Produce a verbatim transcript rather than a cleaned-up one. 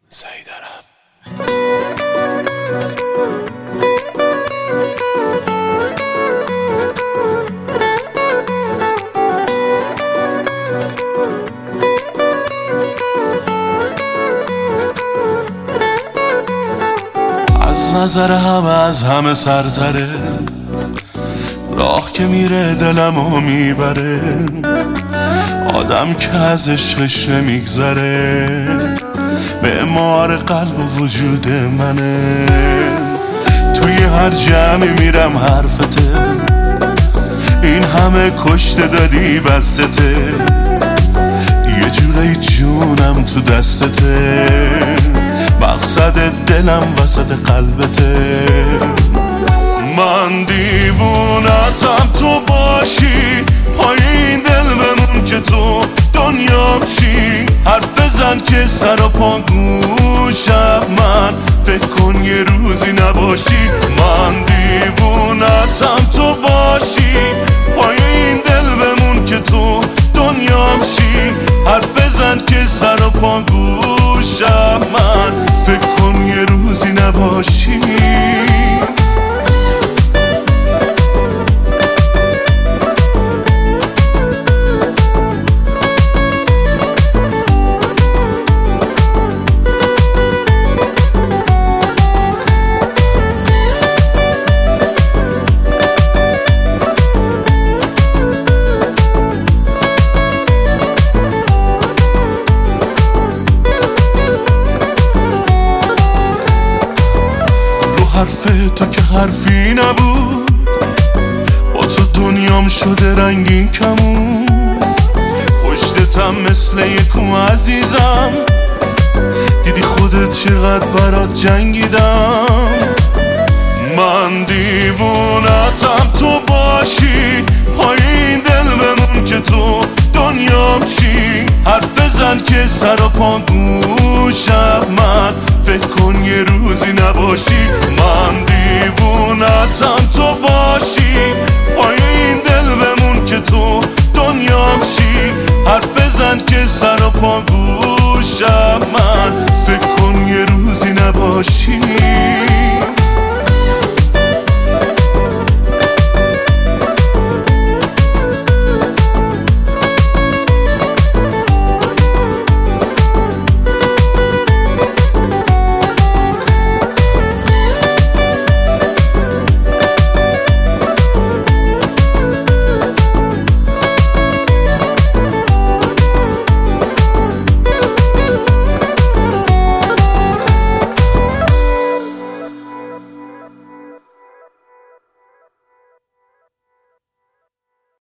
سیدرم. از نظر همه از همه سرتره، راه که میره دلمو میبره، آدم که از عشقش نمیگذره، معمار قلب و وجود منه. توی هر جمعی میرم حرفته، این همه کشته دادی بستته، یه جوری جونم تو دستته، مقصد دلم وسط قلبته. من دیوونتم تو باشی، پای این دل بمون که تو دنیا بشی. حرف بزن که سر و پا گوشم، من فکر کن یه روزی نباشی. من دیوونتم تو باشی، پای این دل بمون که تو دنیا بشی. حرف بزن که سر و پا گوشم، من فکر کن یه روزی نباشی. حرف تو که حرفی نبود، با تو دنیام شده رنگین کمون. پشتتم مثل یکو عزیزم، دیدی خودت چقدر برات جنگیدم. من دیوونتم تو باشی، پای این دل بمون که تو دنیا بشی. حرف بزن که سر و پا گوشم، من فکر کن یه روزی نباشی. من دیوونتم تو باشی، پای این دل بمون که تو دنیا بشی. حرف بزن که سر و پا گوشم، من